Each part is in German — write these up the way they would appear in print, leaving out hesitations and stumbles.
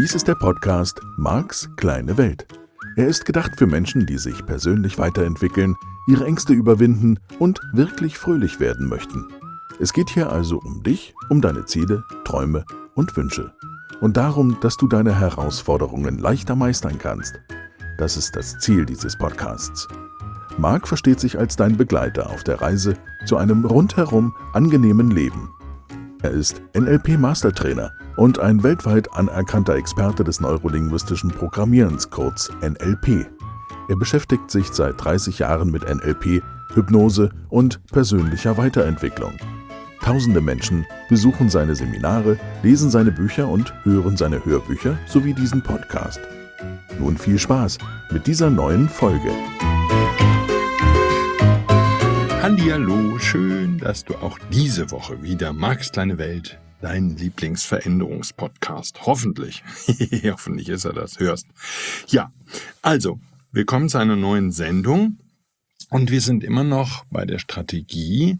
Dies ist der Podcast Marks kleine Welt. Er ist gedacht für Menschen, die sich persönlich weiterentwickeln, ihre Ängste überwinden und wirklich fröhlich werden möchten. Es geht hier also um dich, um deine Ziele, Träume und Wünsche. Und darum, dass du deine Herausforderungen leichter meistern kannst. Das ist das Ziel dieses Podcasts. Mark versteht sich als dein Begleiter auf der Reise zu einem rundherum angenehmen Leben. Er ist NLP-Mastertrainer und ein weltweit anerkannter Experte des neurolinguistischen Programmierens, kurz NLP. Er beschäftigt sich seit 30 Jahren mit NLP, Hypnose und persönlicher Weiterentwicklung. Tausende Menschen besuchen seine Seminare, lesen seine Bücher und hören seine Hörbücher sowie diesen Podcast. Nun viel Spaß mit dieser neuen Folge. Hallihallo, schön, dass du auch diese Woche wieder Marks kleine Welt, dein Lieblingsveränderungspodcast, hoffentlich ist er das, hörst. Ja, also, willkommen zu einer neuen Sendung und wir sind immer noch bei der Strategie,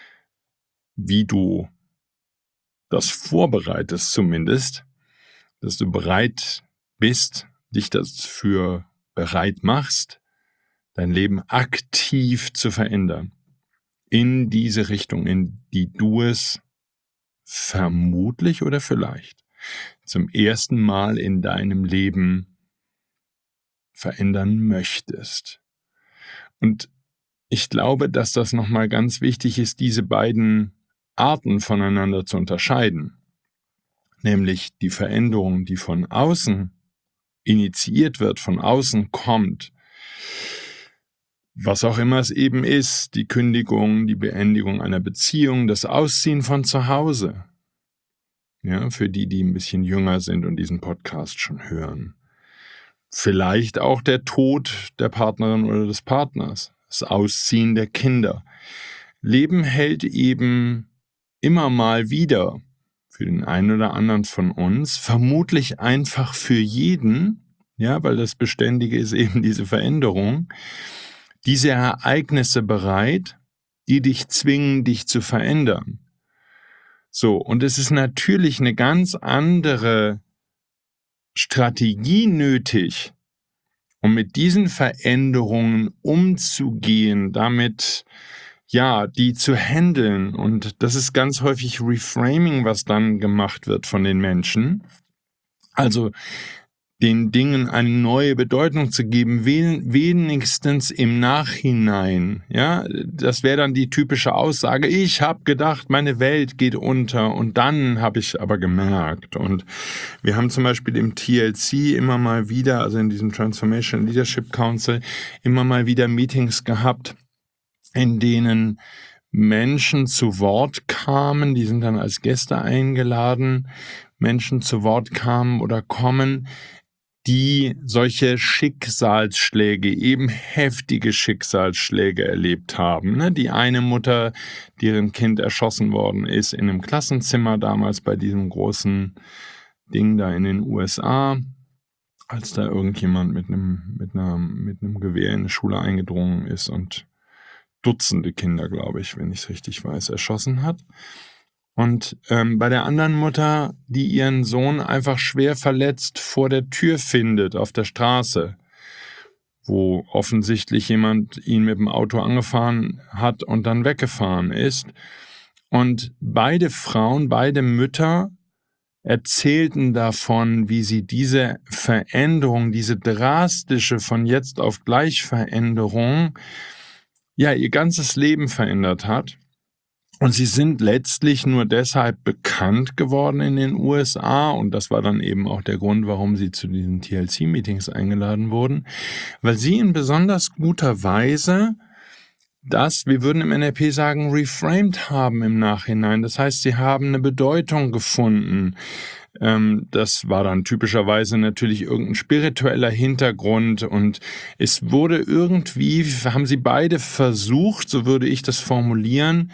wie du das vorbereitest zumindest, dass du bereit bist, dich dafür bereit machst, dein Leben aktiv zu verändern. In diese Richtung, in die du es vermutlich oder vielleicht zum ersten Mal in deinem Leben verändern möchtest. Und ich glaube, dass das nochmal ganz wichtig ist, diese beiden Arten voneinander zu unterscheiden. Nämlich die Veränderung, die von außen initiiert wird, von außen kommt, was auch immer es eben ist, die Kündigung, die Beendigung einer Beziehung, das Ausziehen von zu Hause. Ja, für die ein bisschen jünger sind und diesen Podcast schon hören. Vielleicht auch der Tod der Partnerin oder des Partners, das Ausziehen der Kinder. Leben hält eben immer mal wieder für den einen oder anderen von uns, vermutlich einfach für jeden, ja, weil das Beständige ist eben diese Veränderung, diese Ereignisse bereit, die dich zwingen, dich zu verändern. So, und es ist natürlich eine ganz andere Strategie nötig, um mit diesen Veränderungen umzugehen, damit, ja, die zu handeln. Und das ist ganz häufig Reframing, was dann gemacht wird von den Menschen. Also den Dingen eine neue Bedeutung zu geben, wenigstens im Nachhinein. Ja, das wäre dann die typische Aussage, ich habe gedacht, meine Welt geht unter und dann habe ich aber gemerkt. Und wir haben zum Beispiel im TLC immer mal wieder, also in diesem Transformation Leadership Council, immer mal wieder Meetings gehabt, in denen Menschen zu Wort kamen, die sind dann als Gäste eingeladen, Menschen zu Wort kamen oder kommen, die solche Schicksalsschläge, eben heftige Schicksalsschläge erlebt haben. Ne? Die eine Mutter, deren Kind erschossen worden ist in einem Klassenzimmer damals bei diesem großen Ding da in den USA, als da irgendjemand mit einem Gewehr in eine Schule eingedrungen ist und Dutzende Kinder, glaube ich, wenn ich es richtig weiß, erschossen hat. Und bei der anderen Mutter, die ihren Sohn einfach schwer verletzt vor der Tür findet auf der Straße, wo offensichtlich jemand ihn mit dem Auto angefahren hat und dann weggefahren ist. Und beide Frauen, beide Mütter erzählten davon, wie sie diese Veränderung, diese drastische von jetzt auf gleich Veränderung, ja, ihr ganzes Leben verändert hat. Und sie sind letztlich nur deshalb bekannt geworden in den USA, und das war dann eben auch der Grund, warum sie zu diesen TLC-Meetings eingeladen wurden, weil sie in besonders guter Weise das, wir würden im NLP sagen, reframed haben im Nachhinein. Das heißt, sie haben eine Bedeutung gefunden. Das war dann typischerweise natürlich irgendein spiritueller Hintergrund, und es wurde irgendwie, haben sie beide versucht, so würde ich das formulieren,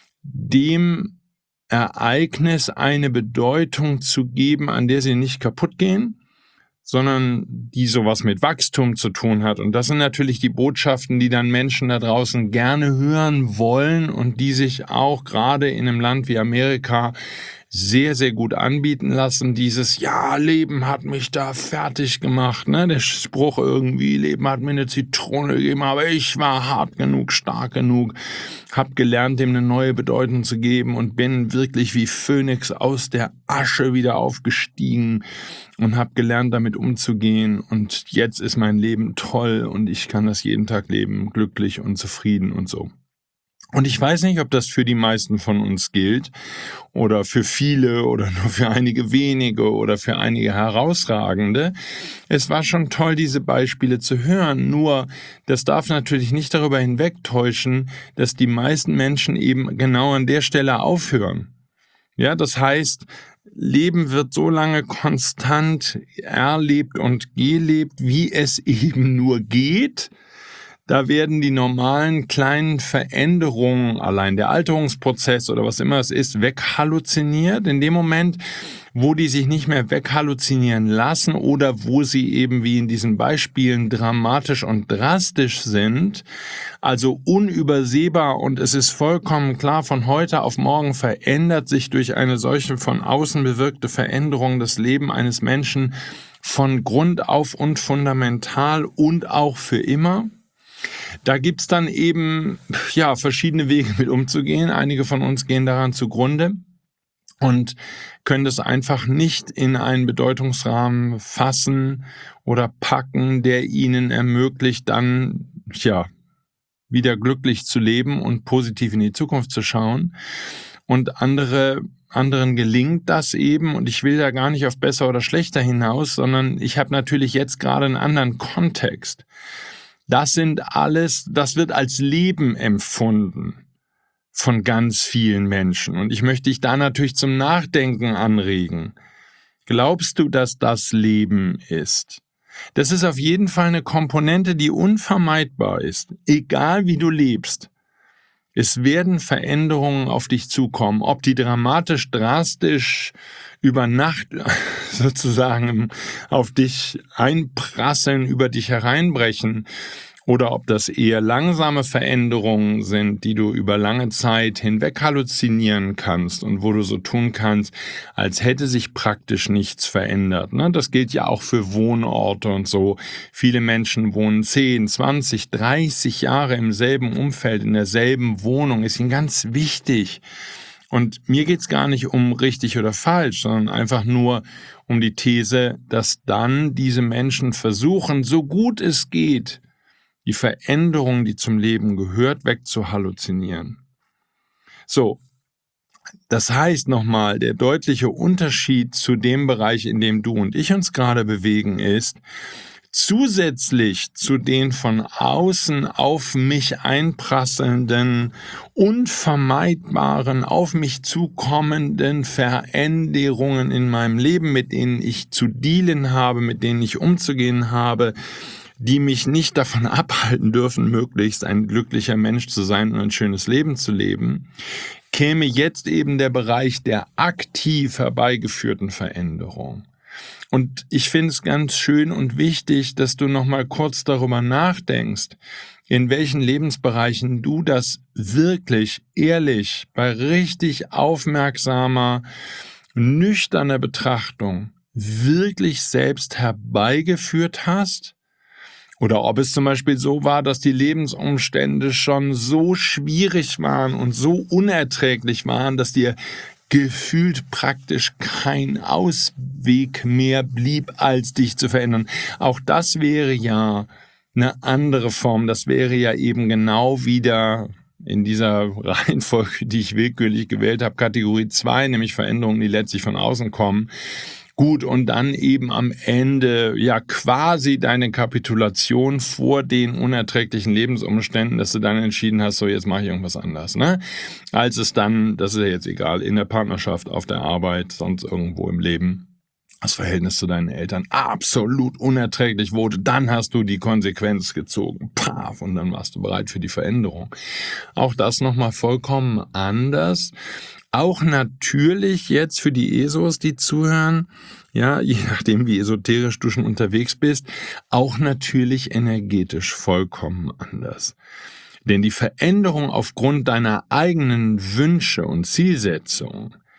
dem Ereignis eine Bedeutung zu geben, an der sie nicht kaputt gehen, sondern die sowas mit Wachstum zu tun hat. Und das sind natürlich die Botschaften, die dann Menschen da draußen gerne hören wollen und die sich auch gerade in einem Land wie Amerika sehr, sehr gut anbieten lassen. Dieses, ja, Leben hat mich da fertig gemacht, ne? Der Spruch irgendwie, Leben hat mir eine Zitrone gegeben, aber ich war hart genug, stark genug, habe gelernt, dem eine neue Bedeutung zu geben und bin wirklich wie Phönix aus der Asche wieder aufgestiegen und habe gelernt, damit umzugehen. Und jetzt ist mein Leben toll und ich kann das jeden Tag leben, glücklich und zufrieden und so. Und ich weiß nicht, ob das für die meisten von uns gilt oder für viele oder nur für einige wenige oder für einige herausragende. Es war schon toll, diese Beispiele zu hören, nur das darf natürlich nicht darüber hinwegtäuschen, dass die meisten Menschen eben genau an der Stelle aufhören. Ja, das heißt, Leben wird so lange konstant erlebt und gelebt, wie es eben nur geht. Da werden die normalen kleinen Veränderungen, allein der Alterungsprozess oder was immer es ist, weghalluziniert. In dem Moment, wo die sich nicht mehr weghalluzinieren lassen oder wo sie eben wie in diesen Beispielen dramatisch und drastisch sind, also unübersehbar und es ist vollkommen klar, von heute auf morgen verändert sich durch eine solche von außen bewirkte Veränderung das Leben eines Menschen von Grund auf und fundamental und auch für immer. Da gibt's dann eben verschiedene Wege mit umzugehen. Einige von uns gehen daran zugrunde und können das einfach nicht in einen Bedeutungsrahmen fassen oder packen, der ihnen ermöglicht, dann wieder glücklich zu leben und positiv in die Zukunft zu schauen. Und anderen gelingt das eben, und ich will da gar nicht auf besser oder schlechter hinaus, sondern ich habe natürlich jetzt gerade einen anderen Kontext. Das wird als Leben empfunden von ganz vielen Menschen. Und ich möchte dich da natürlich zum Nachdenken anregen. Glaubst du, dass das Leben ist? Das ist auf jeden Fall eine Komponente, die unvermeidbar ist, egal wie du lebst. Es werden Veränderungen auf dich zukommen, ob die dramatisch, drastisch über Nacht sozusagen auf dich einprasseln, über dich hereinbrechen, oder ob das eher langsame Veränderungen sind, die du über lange Zeit hinweg halluzinieren kannst und wo du so tun kannst, als hätte sich praktisch nichts verändert. Das gilt ja auch für Wohnorte und so. Viele Menschen wohnen 10, 20, 30 Jahre im selben Umfeld, in derselben Wohnung. Ist ihnen ganz wichtig. Und mir geht's gar nicht um richtig oder falsch, sondern einfach nur um die These, dass dann diese Menschen versuchen, so gut es geht, die Veränderung, die zum Leben gehört, wegzuhalluzinieren. So, das heißt nochmal, der deutliche Unterschied zu dem Bereich, in dem du und ich uns gerade bewegen, ist, zusätzlich zu den von außen auf mich einprasselnden, unvermeidbaren, auf mich zukommenden Veränderungen in meinem Leben, mit denen ich zu dealen habe, mit denen ich umzugehen habe, die mich nicht davon abhalten dürfen, möglichst ein glücklicher Mensch zu sein und ein schönes Leben zu leben, käme jetzt eben der Bereich der aktiv herbeigeführten Veränderung. Und ich finde es ganz schön und wichtig, dass du nochmal kurz darüber nachdenkst, in welchen Lebensbereichen du das wirklich, ehrlich, bei richtig aufmerksamer, nüchterner Betrachtung wirklich selbst herbeigeführt hast. Oder ob es zum Beispiel so war, dass die Lebensumstände schon so schwierig waren und so unerträglich waren, dass dir gefühlt praktisch kein Ausweg mehr blieb, als dich zu verändern. Auch das wäre ja eine andere Form. Das wäre ja eben genau wieder in dieser Reihenfolge, die ich willkürlich gewählt habe, Kategorie 2, nämlich Veränderungen, die letztlich von außen kommen. Gut, und dann eben am Ende quasi deine Kapitulation vor den unerträglichen Lebensumständen, dass du dann entschieden hast, so jetzt mache ich irgendwas anders, als es dann, das ist ja jetzt egal, in der Partnerschaft, auf der Arbeit, sonst irgendwo im Leben, das Verhältnis zu deinen Eltern absolut unerträglich wurde, dann hast du die Konsequenz gezogen, paf, und dann warst du bereit für die Veränderung. Auch das nochmal vollkommen anders. Auch natürlich jetzt für die ESOs, die zuhören, je nachdem wie esoterisch du schon unterwegs bist, auch natürlich energetisch vollkommen anders. Denn die Veränderung aufgrund deiner eigenen Wünsche und Zielsetzungen,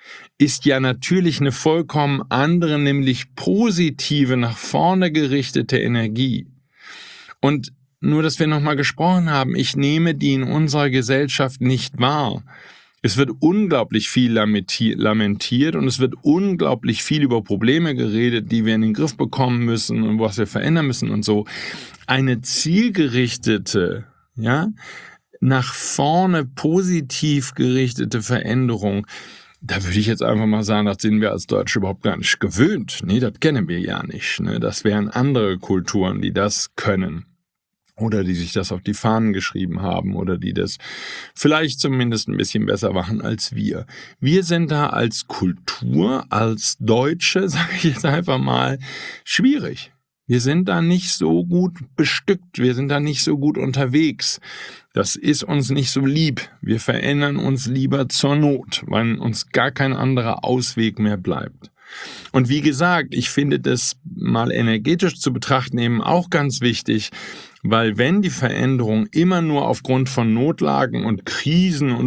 ist ja natürlich eine vollkommen andere, nämlich positive, nach vorne gerichtete Energie. Und nur, dass wir nochmal gesprochen haben, ich nehme die in unserer Gesellschaft nicht wahr. Es wird unglaublich viel lamentiert und es wird unglaublich viel über Probleme geredet, die wir in den Griff bekommen müssen und was wir verändern müssen und so. Eine zielgerichtete, nach vorne positiv gerichtete Veränderung, da würde ich jetzt einfach mal sagen, das sind wir als Deutsche überhaupt gar nicht gewöhnt. Nee, das kennen wir ja nicht. Ne? Das wären andere Kulturen, die das können. Oder die sich das auf die Fahnen geschrieben haben oder die das vielleicht zumindest ein bisschen besser machen als wir. Wir sind da als Kultur, als Deutsche, sage ich jetzt einfach mal, schwierig. Wir sind da nicht so gut bestückt, wir sind da nicht so gut unterwegs. Das ist uns nicht so lieb. Wir verändern uns lieber zur Not, weil uns gar kein anderer Ausweg mehr bleibt. Und wie gesagt, ich finde das mal energetisch zu betrachten eben auch ganz wichtig, weil wenn die Veränderung immer nur aufgrund von Notlagen und Krisen und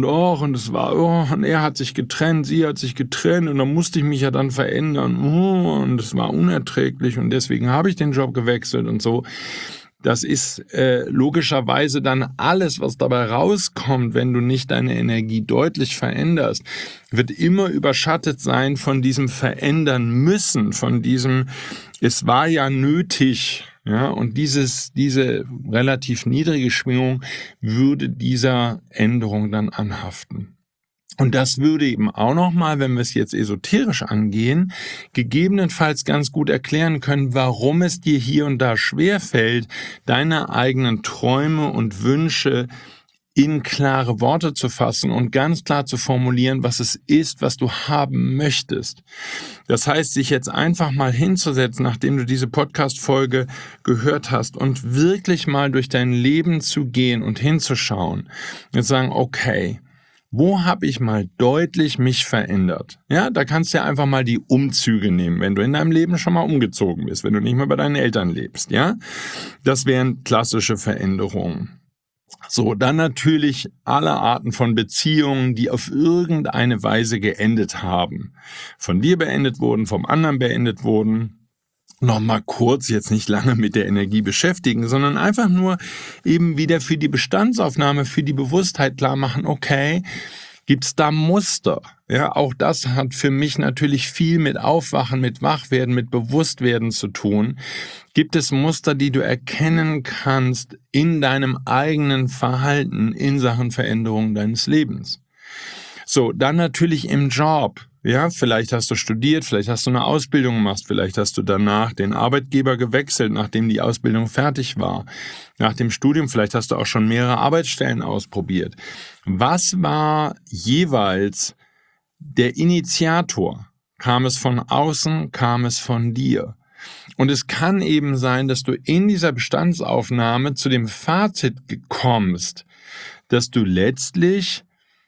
und er hat sich getrennt, sie hat sich getrennt und dann musste ich mich ja dann verändern und es war unerträglich und deswegen habe ich den Job gewechselt und so. Das ist logischerweise dann alles, was dabei rauskommt, wenn du nicht deine Energie deutlich veränderst, wird immer überschattet sein von diesem Verändern müssen, von diesem, es war ja nötig. Ja, und diese relativ niedrige Schwingung würde dieser Änderung dann anhaften. Und das würde eben auch nochmal, wenn wir es jetzt esoterisch angehen, gegebenenfalls ganz gut erklären können, warum es dir hier und da schwerfällt, deine eigenen Träume und Wünsche in klare Worte zu fassen und ganz klar zu formulieren, was es ist, was du haben möchtest. Das heißt, sich jetzt einfach mal hinzusetzen, nachdem du diese Podcast-Folge gehört hast und wirklich mal durch dein Leben zu gehen und hinzuschauen und sagen, okay, wo habe ich mal deutlich mich verändert? Ja, da kannst du ja einfach mal die Umzüge nehmen, wenn du in deinem Leben schon mal umgezogen bist, wenn du nicht mehr bei deinen Eltern lebst, ja? Das wären klassische Veränderungen. So, dann natürlich alle Arten von Beziehungen, die auf irgendeine Weise geendet haben. Von dir beendet wurden, vom anderen beendet wurden. Nochmal kurz, jetzt nicht lange mit der Energie beschäftigen, sondern einfach nur eben wieder für die Bestandsaufnahme, für die Bewusstheit klar machen, okay, gibt's da Muster? Ja, auch das hat für mich natürlich viel mit Aufwachen, mit Wachwerden, mit Bewusstwerden zu tun. Gibt es Muster, die du erkennen kannst in deinem eigenen Verhalten in Sachen Veränderung deines Lebens? So, dann natürlich im Job. Ja, vielleicht hast du studiert, vielleicht hast du eine Ausbildung gemacht, vielleicht hast du danach den Arbeitgeber gewechselt, nachdem die Ausbildung fertig war. Nach dem Studium, vielleicht hast du auch schon mehrere Arbeitsstellen ausprobiert. Was war jeweils der Initiator? Kam es von außen, kam es von dir? Und es kann eben sein, dass du in dieser Bestandsaufnahme zu dem Fazit kommst, dass du letztlich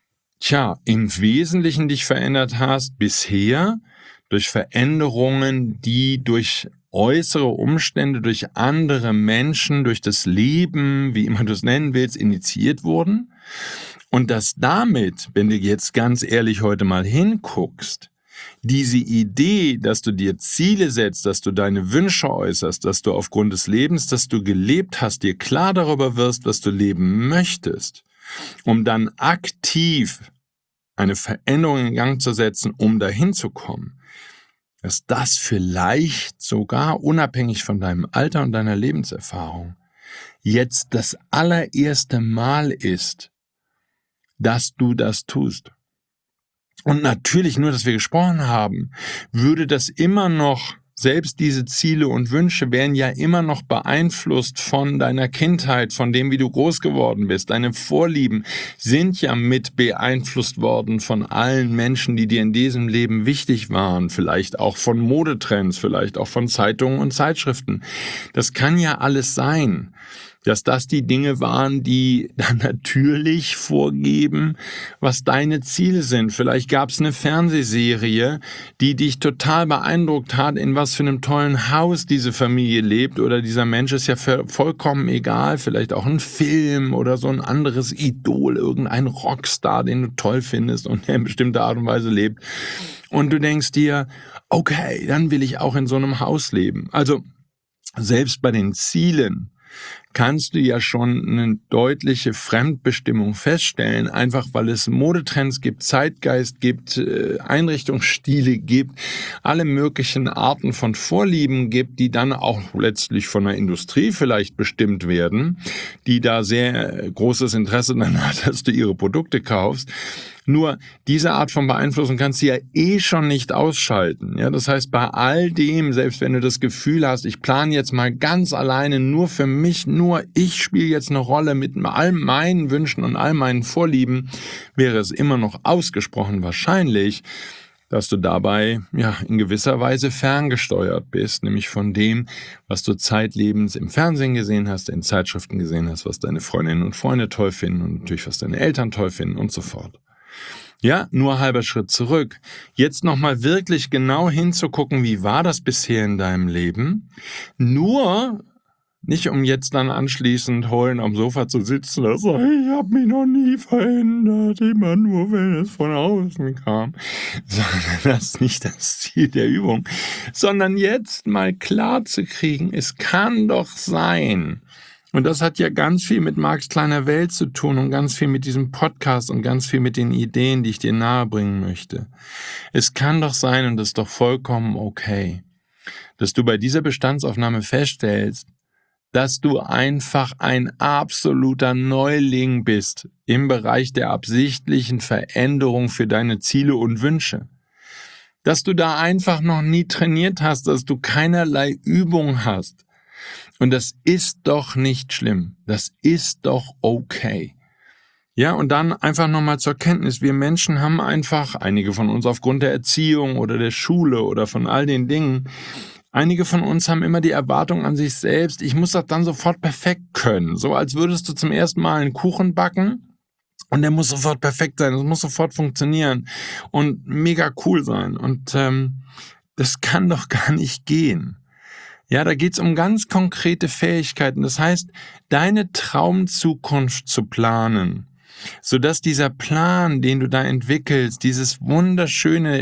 im Wesentlichen dich verändert hast bisher durch Veränderungen, die durch äußere Umstände, durch andere Menschen, durch das Leben, wie immer du es nennen willst, initiiert wurden. Und dass damit, wenn du jetzt ganz ehrlich heute mal hinguckst, diese Idee, dass du dir Ziele setzt, dass du deine Wünsche äußerst, dass du aufgrund des Lebens, das du gelebt hast, dir klar darüber wirst, was du leben möchtest, um dann aktiv eine Veränderung in Gang zu setzen, um dahin zu kommen, dass das vielleicht sogar unabhängig von deinem Alter und deiner Lebenserfahrung jetzt das allererste Mal ist, dass du das tust. Und natürlich, nur dass wir gesprochen haben, würde das immer noch, selbst diese Ziele und Wünsche werden ja immer noch beeinflusst von deiner Kindheit, von dem, wie du groß geworden bist. Deine Vorlieben sind ja mit beeinflusst worden von allen Menschen, die dir in diesem Leben wichtig waren. Vielleicht auch von Modetrends, vielleicht auch von Zeitungen und Zeitschriften. Das kann ja alles sein. dass das die Dinge waren, die dann natürlich vorgeben, was deine Ziele sind. Vielleicht gab es eine Fernsehserie, die dich total beeindruckt hat, in was für einem tollen Haus diese Familie lebt oder dieser Mensch, ist ja vollkommen egal. Vielleicht auch ein Film oder so ein anderes Idol, irgendein Rockstar, den du toll findest und der in bestimmter Art und Weise lebt. Und du denkst dir, okay, dann will ich auch in so einem Haus leben. Also selbst bei den Zielen kannst du ja schon eine deutliche Fremdbestimmung feststellen, einfach weil es Modetrends gibt, Zeitgeist gibt, Einrichtungsstile gibt, alle möglichen Arten von Vorlieben gibt, die dann auch letztlich von der Industrie vielleicht bestimmt werden, die da sehr großes Interesse daran hat, dass du ihre Produkte kaufst. Nur diese Art von Beeinflussung kannst du ja schon nicht ausschalten. Ja, das heißt, bei all dem, selbst wenn du das Gefühl hast, ich plane jetzt mal ganz alleine nur für mich, nur ich spiele jetzt eine Rolle mit all meinen Wünschen und all meinen Vorlieben, wäre es immer noch ausgesprochen wahrscheinlich, dass du dabei in gewisser Weise ferngesteuert bist, nämlich von dem, was du zeitlebens im Fernsehen gesehen hast, in Zeitschriften gesehen hast, was deine Freundinnen und Freunde toll finden und natürlich, was deine Eltern toll finden und so fort. Ja, nur halber Schritt zurück. Jetzt nochmal wirklich genau hinzugucken, wie war das bisher in deinem Leben? Nur, nicht um jetzt dann anschließend heulend am Sofa zu sitzen und sagen, ich habe mich noch nie verändert, immer nur, wenn es von außen kam. Sondern das ist nicht das Ziel der Übung. Sondern jetzt mal klar zu kriegen, es kann doch sein, und das hat ja ganz viel mit Marks kleiner Welt zu tun und ganz viel mit diesem Podcast und ganz viel mit den Ideen, die ich dir nahebringen möchte. Es kann doch sein, und das ist doch vollkommen okay, dass du bei dieser Bestandsaufnahme feststellst, dass du einfach ein absoluter Neuling bist im Bereich der absichtlichen Veränderung für deine Ziele und Wünsche. Dass du da einfach noch nie trainiert hast, dass du keinerlei Übung hast. Und das ist doch nicht schlimm. Das ist doch okay. Ja, und dann einfach nochmal zur Kenntnis. Wir Menschen haben einfach, einige von uns aufgrund der Erziehung oder der Schule oder von all den Dingen, einige von uns haben immer die Erwartung an sich selbst, ich muss das dann sofort perfekt können. So als würdest du zum ersten Mal einen Kuchen backen und der muss sofort perfekt sein, das muss sofort funktionieren und mega cool sein. Und das kann doch gar nicht gehen. Ja, da geht's um ganz konkrete Fähigkeiten. Das heißt, deine Traumzukunft zu planen, sodass dieser Plan, den du da entwickelst, diese wunderschöne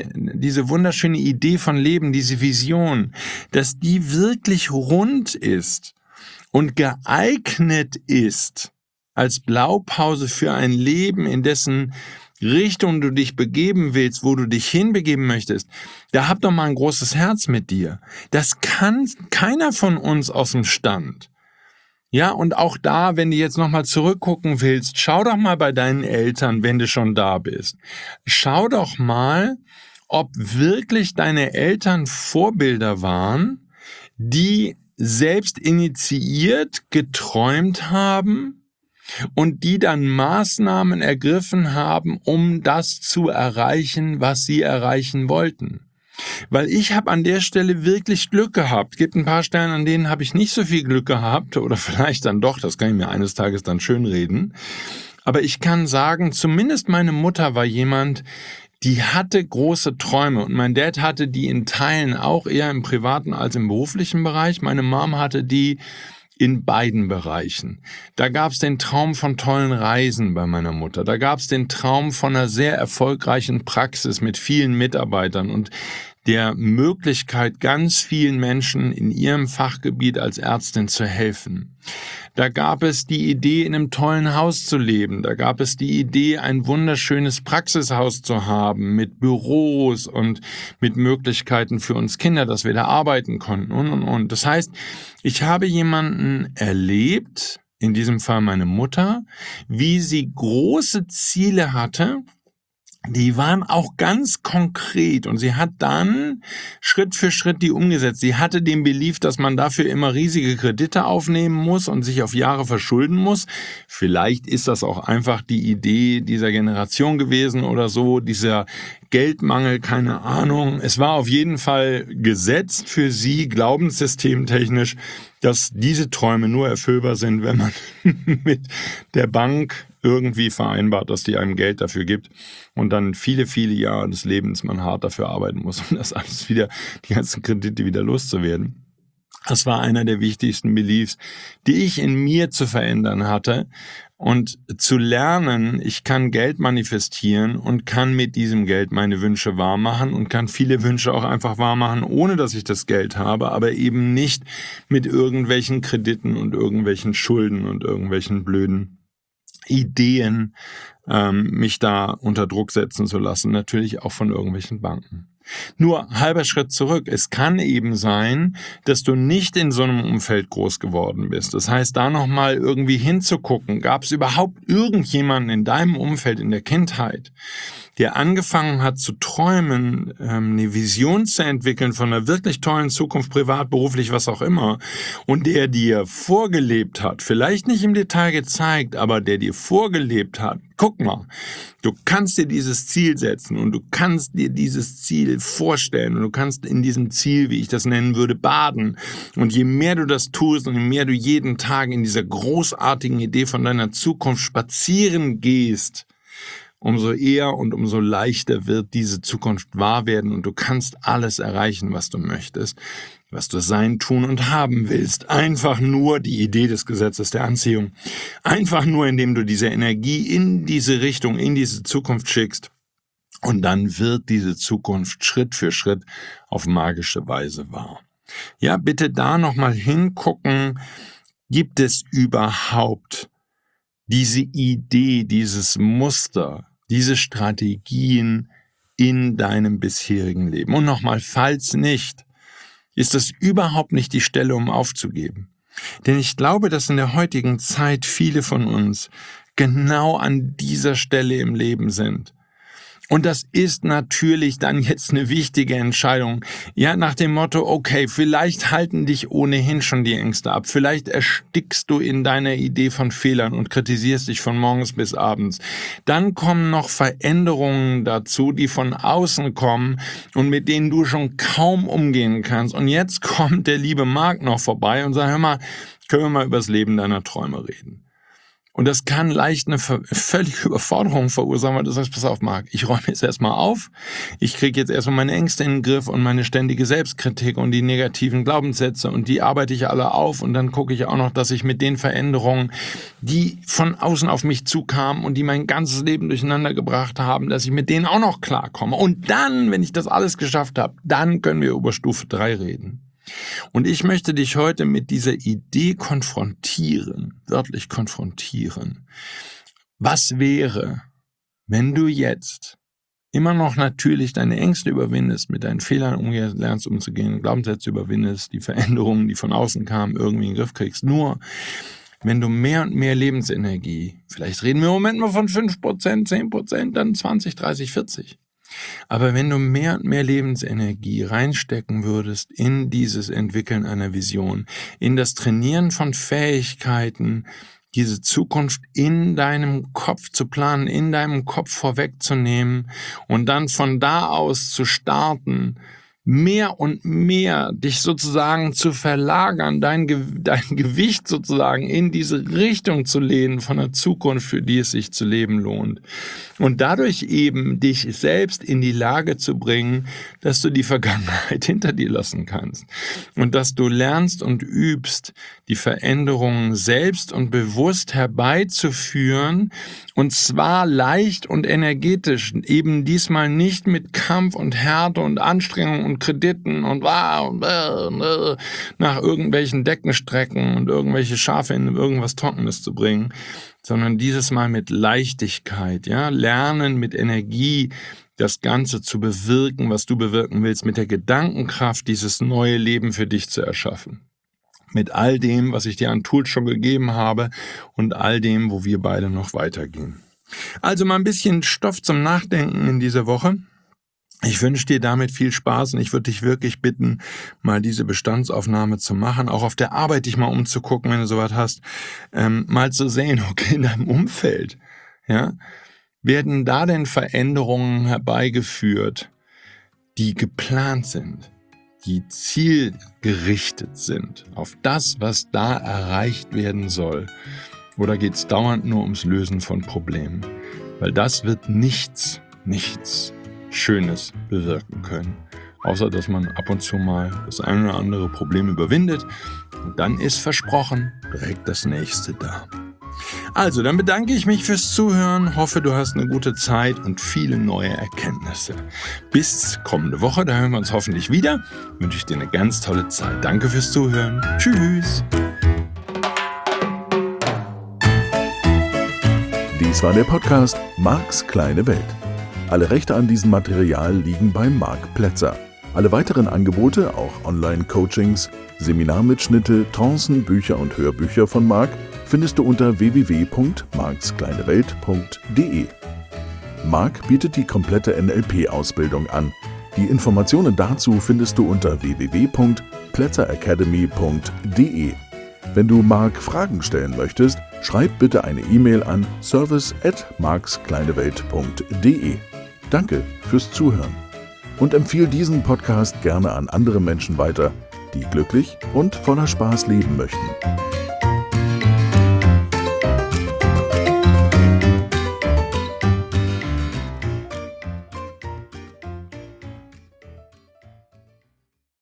Idee von Leben, diese Vision, dass die wirklich rund ist und geeignet ist als Blaupause für ein Leben, in dessen Richtung du dich begeben willst, wo du dich hinbegeben möchtest, da hab doch mal ein großes Herz mit dir. Das kann keiner von uns aus dem Stand. Ja, und auch da, wenn du jetzt nochmal zurückgucken willst, schau doch mal bei deinen Eltern, wenn du schon da bist. Schau doch mal, ob wirklich deine Eltern Vorbilder waren, die selbst initiiert geträumt haben, und die dann Maßnahmen ergriffen haben, um das zu erreichen, was sie erreichen wollten. Weil ich habe an der Stelle wirklich Glück gehabt. Es gibt ein paar Stellen, an denen habe ich nicht so viel Glück gehabt oder vielleicht dann doch, das kann ich mir eines Tages dann schönreden. Aber ich kann sagen, zumindest meine Mutter war jemand, die hatte große Träume und mein Dad hatte die in Teilen auch eher im privaten als im beruflichen Bereich. Meine Mom hatte die in beiden Bereichen. Da gab es den Traum von tollen Reisen bei meiner Mutter. Da gab es den Traum von einer sehr erfolgreichen Praxis mit vielen Mitarbeitern und der Möglichkeit, ganz vielen Menschen in ihrem Fachgebiet als Ärztin zu helfen. Da gab es die Idee, in einem tollen Haus zu leben. Da gab es die Idee, ein wunderschönes Praxishaus zu haben mit Büros und mit Möglichkeiten für uns Kinder, dass wir da arbeiten konnten und. Das heißt, ich habe jemanden erlebt, in diesem Fall meine Mutter, wie sie große Ziele hatte, die waren auch ganz konkret und sie hat dann Schritt für Schritt die umgesetzt. Sie hatte den Belief, dass man dafür immer riesige Kredite aufnehmen muss und sich auf Jahre verschulden muss. Vielleicht ist das auch einfach die Idee dieser Generation gewesen oder so, dieser Geldmangel, keine Ahnung. Es war auf jeden Fall gesetzt für sie, glaubenssystemtechnisch, dass diese Träume nur erfüllbar sind, wenn man mit der Bank irgendwie vereinbart, dass die einem Geld dafür gibt und dann viele, viele Jahre des Lebens man hart dafür arbeiten muss, um das alles wieder, die ganzen Kredite wieder loszuwerden. Das war einer der wichtigsten Beliefs, die ich in mir zu verändern hatte und zu lernen, ich kann Geld manifestieren und kann mit diesem Geld meine Wünsche wahrmachen und kann viele Wünsche auch einfach wahrmachen, ohne dass ich das Geld habe, aber eben nicht mit irgendwelchen Krediten und irgendwelchen Schulden und irgendwelchen blöden Ideen, mich da unter Druck setzen zu lassen, natürlich auch von irgendwelchen Banken. Nur halber Schritt zurück. Es kann eben sein, dass du nicht in so einem Umfeld groß geworden bist. Das heißt, da nochmal irgendwie hinzugucken. Gab es überhaupt irgendjemanden in deinem Umfeld in der Kindheit, der angefangen hat zu träumen, eine Vision zu entwickeln von einer wirklich tollen Zukunft, privat, beruflich, was auch immer, und der dir vorgelebt hat, vielleicht nicht im Detail gezeigt, aber der dir vorgelebt hat, guck mal, du kannst dir dieses Ziel setzen und du kannst dir dieses Ziel vorstellen und du kannst in diesem Ziel, wie ich das nennen würde, baden. Und je mehr du das tust und je mehr du jeden Tag in dieser großartigen Idee von deiner Zukunft spazieren gehst, umso eher und umso leichter wird diese Zukunft wahr werden und du kannst alles erreichen, was du möchtest, was du sein, tun und haben willst. Einfach nur die Idee des Gesetzes der Anziehung. Einfach nur, indem du diese Energie in diese Richtung, in diese Zukunft schickst. Und dann wird diese Zukunft Schritt für Schritt auf magische Weise wahr. Ja, bitte da nochmal hingucken. Gibt es überhaupt diese Idee, dieses Muster, diese Strategien in deinem bisherigen Leben? Und nochmal, falls nicht, ist das überhaupt nicht die Stelle, um aufzugeben. Denn ich glaube, dass in der heutigen Zeit viele von uns genau an dieser Stelle im Leben sind. Und das ist natürlich dann jetzt eine wichtige Entscheidung. Ja, nach dem Motto, okay, vielleicht halten dich ohnehin schon die Ängste ab. Vielleicht erstickst du in deiner Idee von Fehlern und kritisierst dich von morgens bis abends. Dann kommen noch Veränderungen dazu, die von außen kommen und mit denen du schon kaum umgehen kannst. Und jetzt kommt der liebe Marc noch vorbei und sagt, hör mal, können wir mal über das Leben deiner Träume reden? Und das kann leicht eine völlige Überforderung verursachen, weil du sagst, pass auf, Marc, ich räume jetzt erstmal auf, ich kriege jetzt erstmal meine Ängste in den Griff und meine ständige Selbstkritik und die negativen Glaubenssätze und die arbeite ich alle auf und dann gucke ich auch noch, dass ich mit den Veränderungen, die von außen auf mich zukamen und die mein ganzes Leben durcheinander gebracht haben, dass ich mit denen auch noch klarkomme. Und dann, wenn ich das alles geschafft habe, dann können wir über Stufe 3 reden. Und ich möchte dich heute mit dieser Idee konfrontieren, wörtlich konfrontieren. Was wäre, wenn du jetzt immer noch natürlich deine Ängste überwindest, mit deinen Fehlern lernst umzugehen, Glaubenssätze überwindest, die Veränderungen, die von außen kamen, irgendwie in den Griff kriegst. Nur, wenn du mehr und mehr Lebensenergie, vielleicht reden wir im Moment mal von 5%, 10%, dann 20, 30, 40%. Aber wenn du mehr und mehr Lebensenergie reinstecken würdest in dieses Entwickeln einer Vision, in das Trainieren von Fähigkeiten, diese Zukunft in deinem Kopf zu planen, in deinem Kopf vorwegzunehmen und dann von da aus zu starten, mehr und mehr dich sozusagen zu verlagern, dein Gewicht sozusagen in diese Richtung zu lehnen von der Zukunft, für die es sich zu leben lohnt. Und dadurch eben dich selbst in die Lage zu bringen, dass du die Vergangenheit hinter dir lassen kannst. Und dass du lernst und übst, die Veränderungen selbst und bewusst herbeizuführen, und zwar leicht und energetisch, eben diesmal nicht mit Kampf und Härte und Anstrengung und Krediten und nach irgendwelchen Deckenstrecken und irgendwelche Schafe in irgendwas Trockenes zu bringen, sondern dieses Mal mit Leichtigkeit, ja, lernen mit Energie, das Ganze zu bewirken, was du bewirken willst, mit der Gedankenkraft, dieses neue Leben für dich zu erschaffen. Mit all dem, was ich dir an Tools schon gegeben habe und all dem, wo wir beide noch weitergehen. Also mal ein bisschen Stoff zum Nachdenken in dieser Woche. Ich wünsche dir damit viel Spaß und ich würde dich wirklich bitten, mal diese Bestandsaufnahme zu machen, auch auf der Arbeit dich mal umzugucken, wenn du sowas hast, mal zu sehen, okay, in deinem Umfeld, ja, werden da denn Veränderungen herbeigeführt, die geplant sind, die zielgerichtet sind, auf das, was da erreicht werden soll? Oder geht es dauernd nur ums Lösen von Problemen? Weil das wird nichts Schönes bewirken können. Außer, dass man ab und zu mal das eine oder andere Problem überwindet und dann ist versprochen direkt das nächste da. Also, dann bedanke ich mich fürs Zuhören, hoffe, du hast eine gute Zeit und viele neue Erkenntnisse. Bis kommende Woche, da hören wir uns hoffentlich wieder. Wünsche ich dir eine ganz tolle Zeit. Danke fürs Zuhören. Tschüss. Dies war der Podcast Marks kleine Welt. Alle Rechte an diesem Material liegen bei Marc Plätzer. Alle weiteren Angebote, auch Online-Coachings, Seminarmitschnitte, Trancen, Bücher und Hörbücher von Marc findest du unter www.markskleinewelt.de. Marc bietet die komplette NLP-Ausbildung an. Die Informationen dazu findest du unter www.plätzeracademy.de. Wenn du Marc Fragen stellen möchtest, schreib bitte eine E-Mail an service@markskleinewelt.de. Danke fürs Zuhören und empfehle diesen Podcast gerne an andere Menschen weiter, die glücklich und voller Spaß leben möchten.